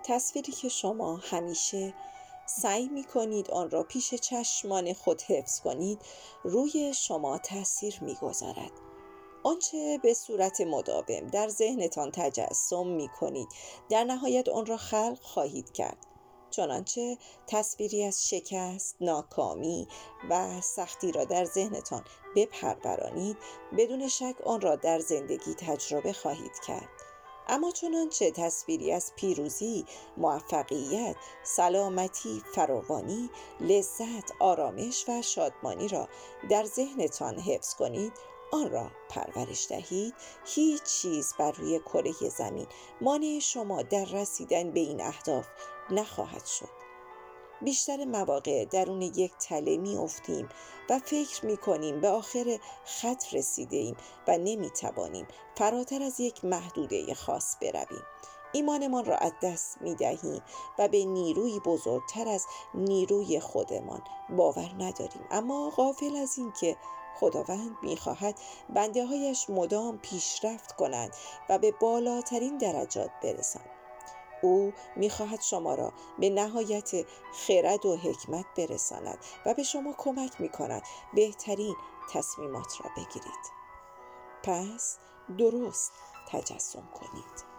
تصویری که شما همیشه سعی می کنید آن را پیش چشمان خود حفظ کنید روی شما تأثیر می گذارد. آنچه به صورت مداوم در ذهنتان تجسم می کنید در نهایت آن را خلق خواهید کرد. چنانچه تصویری از شکست، ناکامی و سختی را در ذهنتان بپرورانید، بدون شک آن را در زندگی تجربه خواهید کرد. اما چنانچه تصویری از پیروزی، موفقیت، سلامتی، فراوانی، لذت، آرامش و شادمانی را در ذهنتان حفظ کنید، آن را پرورش دهید، هیچ چیز بر روی کره زمین مانع شما در رسیدن به این اهداف نخواهد شد. بیشتر مواقع درون یک تله می افتیم و فکر می کنیم به آخر خط رسیده ایم و نمی توانیم فراتر از یک محدوده خاص برویم. ایمانمان را از دست می دهیم و به نیروی بزرگتر از نیروی خودمان باور نداریم، اما غافل از این که خداوند می خواهد بنده هایش مدام پیشرفت کنند و به بالاترین درجات برسند. او می‌خواهد شما را به نهایت خرد و حکمت برساند و به شما کمک می‌کند بهترین تصمیمات را بگیرید. پس درست تجسم کنید.